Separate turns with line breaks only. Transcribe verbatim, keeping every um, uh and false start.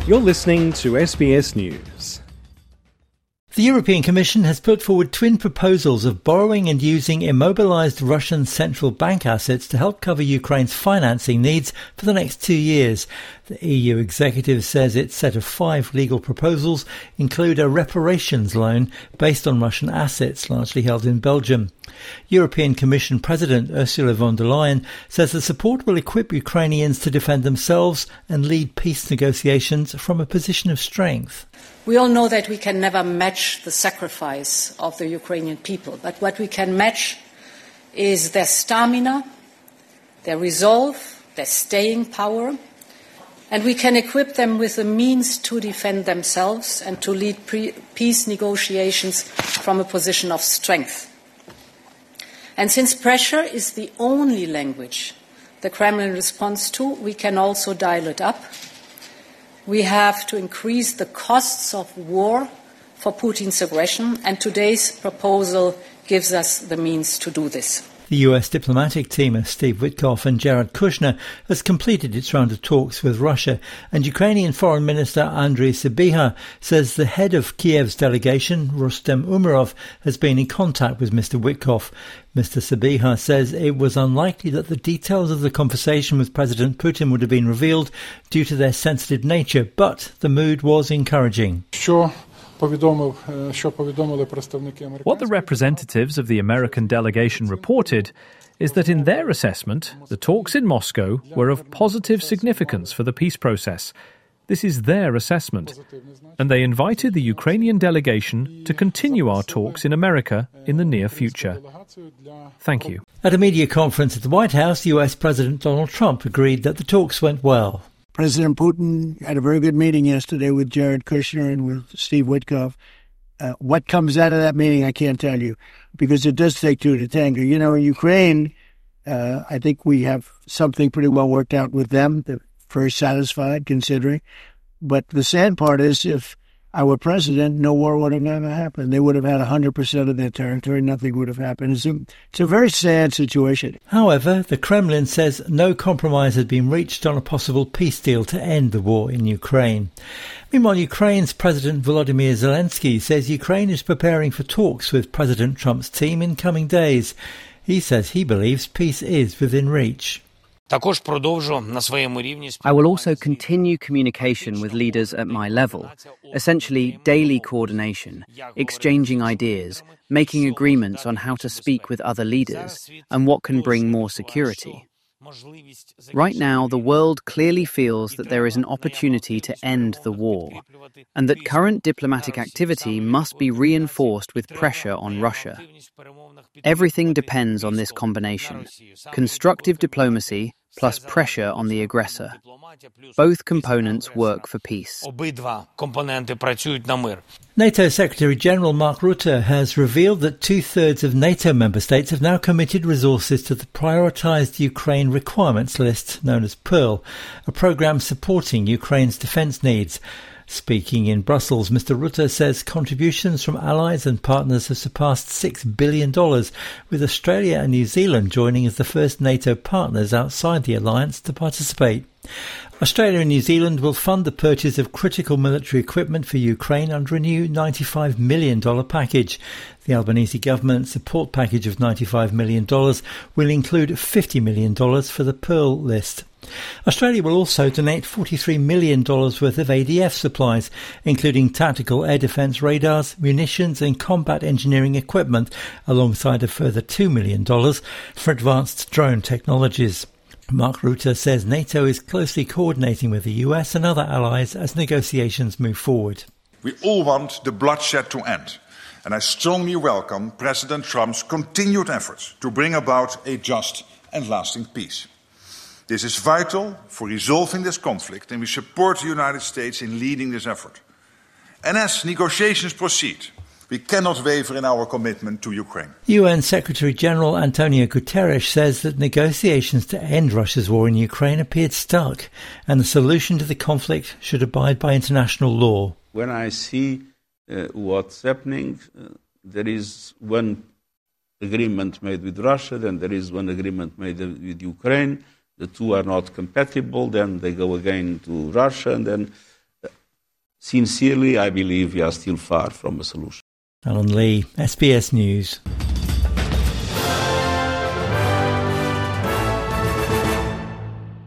You're listening to S B S News.
The European Commission has put forward twin proposals of borrowing and using immobilised Russian central bank assets to help cover Ukraine's financing needs for the next two years. The E U executive says its set of five legal proposals include a reparations loan based on Russian assets largely held in Belgium. European Commission President Ursula von der Leyen says the support will equip Ukrainians to defend themselves and lead peace negotiations from a position of strength.
We all know that we can never match the sacrifice of the Ukrainian people, but what we can match is their stamina, their resolve, their staying power, and we can equip them with the means to defend themselves and to lead pre- peace negotiations from a position of strength. And since pressure is the only language the Kremlin responds to, we can also dial it up. We have to increase the costs of war for Putin's aggression, and today's proposal gives us the means to do this.
The U S diplomatic team of Steve Witkoff and Jared Kushner has completed its round of talks with Russia, and Ukrainian Foreign Minister Andriy Sybiha says the head of Kiev's delegation, Rustem Umerov, has been in contact with Mister Witkoff. Mister Sybiha says it was unlikely that the details of the conversation with President Putin would have been revealed due to their sensitive nature, but the mood was encouraging.
Sure. What
the representatives of the American delegation reported is that in their assessment, the talks in Moscow were of positive significance for the peace process. This is their assessment. And they invited the Ukrainian delegation to continue our talks in America in the near future. Thank you.
At a media conference at the White House, U S President Donald Trump agreed that the talks went well.
President Putin had a very good meeting yesterday with Jared Kushner and with Steve Witkoff. Uh, what comes out of that meeting, I can't tell you, because it does take two to tango. You know, in Ukraine, uh, I think we have something pretty well worked out with them. They're very satisfied, considering. But the sad part is, if I were president, no war would have ever happened. They would have had one hundred percent of their territory. Nothing would have happened. It's a, it's a very sad situation.
However, the Kremlin says no compromise has been reached on a possible peace deal to end the war in Ukraine. Meanwhile, Ukraine's President Volodymyr Zelensky says Ukraine is preparing for talks with President Trump's team in coming days. He says he believes peace is within reach.
I will also continue communication with leaders at my level, essentially daily coordination, exchanging ideas, making agreements on how to speak with other leaders and what can bring more security. Right now, the world clearly feels that there is an opportunity to end the war, and that current diplomatic activity must be reinforced with pressure on Russia. Everything depends on this combination: constructive diplomacy plus pressure on the aggressor. Both components work for peace.
NATO Secretary-General Mark Rutte has revealed that two-thirds of NATO member states have now committed resources to the prioritised Ukraine requirements list, known as Pearl, a programme supporting Ukraine's defence needs. Speaking in Brussels, Mister Rutte says contributions from allies and partners have surpassed six billion dollars, with Australia and New Zealand joining as the first NATO partners outside the alliance to participate. Australia and New Zealand will fund the purchase of critical military equipment for Ukraine under a new ninety-five million dollars package. The Albanese government support package of ninety-five million dollars will include fifty million dollars for the Pearl list. Australia will also donate forty-three million dollars worth of A D F supplies, including tactical air defence radars, munitions and combat engineering equipment, alongside a further two million dollars for advanced drone technologies. Mark Rutte says NATO is closely coordinating with the U S and other allies as negotiations move forward.
We all want the bloodshed to end, and I strongly welcome President Trump's continued efforts to bring about a just and lasting peace. This is vital for resolving this conflict, and we support the United States in leading this effort. And as negotiations proceed, we cannot waver in our commitment to Ukraine.
U N Secretary-General Antonio Guterres says that negotiations to end Russia's war in Ukraine appeared stuck, and the solution to the conflict should abide by international law.
When I see uh, what's happening, uh, there is one agreement made with Russia, then there is one agreement made with Ukraine. The two are not compatible, then they go again to Russia, and then sincerely, I believe we are still far from a solution.
Alan Lee, S B S News.